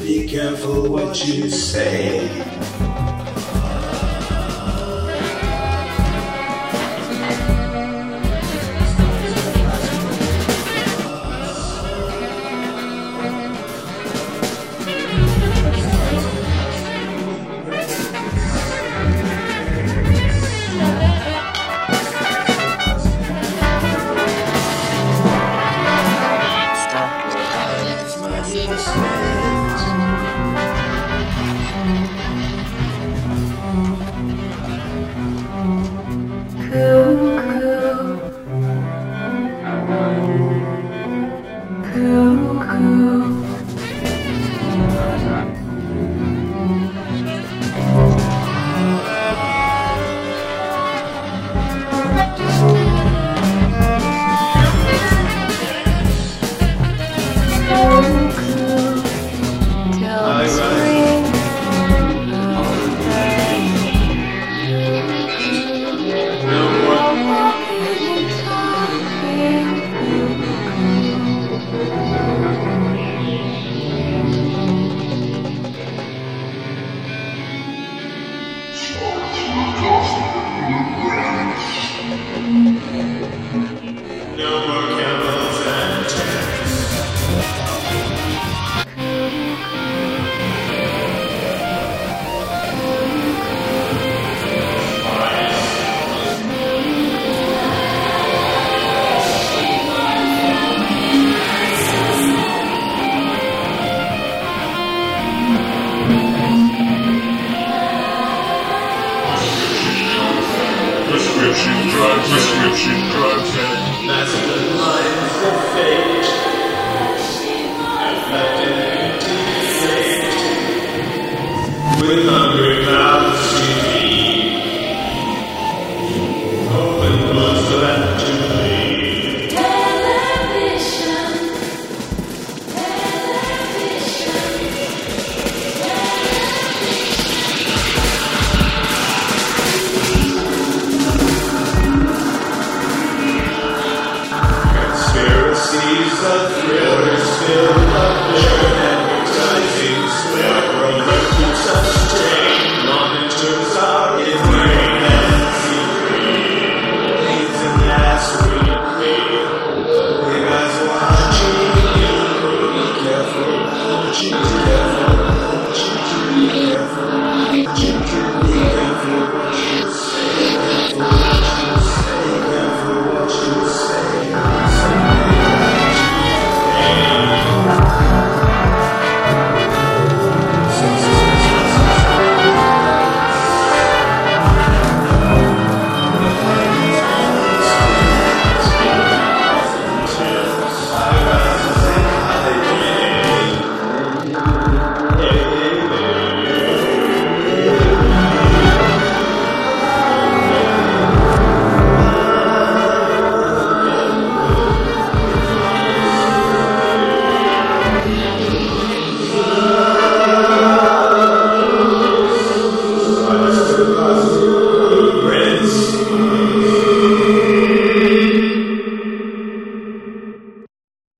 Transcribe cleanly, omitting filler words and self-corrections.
Be careful what you say. Prescription drugs and masculine lines of fate, affected and with hungry mouths to feed, open books left to bleed. Television. Conspiracies of thrillers fill up their advertising square. Brother keeps us straight. Monitors are in green and secret. Leads in last week. You guys watching you. Be careful. Watching careful. Watching careful. Watching careful. What you say. Careful what you say. Careful what you say.